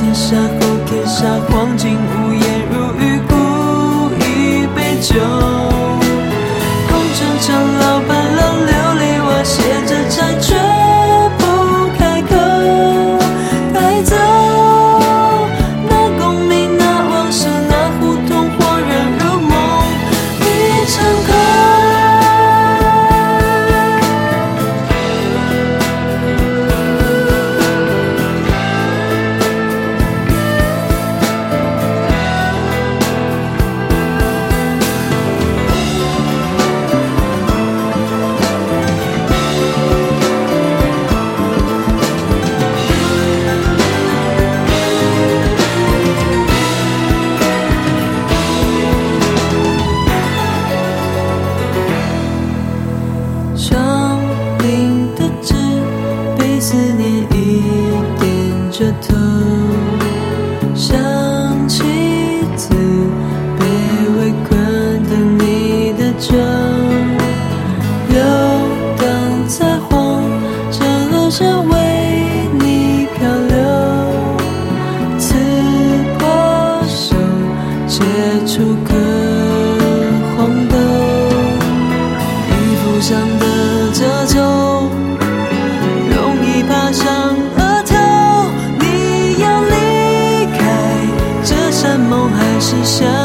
天下后天下，黄金屋檐如玉，故一杯酒。红尘长老伴郎琉璃瓦，写着债却不开口。带走那功名，那往事，那胡同，恍然如梦一场空。窗棂的纸被思念一点着头，想起自卑微困的你的酒，游荡在黄尘路上为你漂流，刺破手切出个黄豆，衣服上的褶皱容易爬上额头，你要离开这山盟海誓下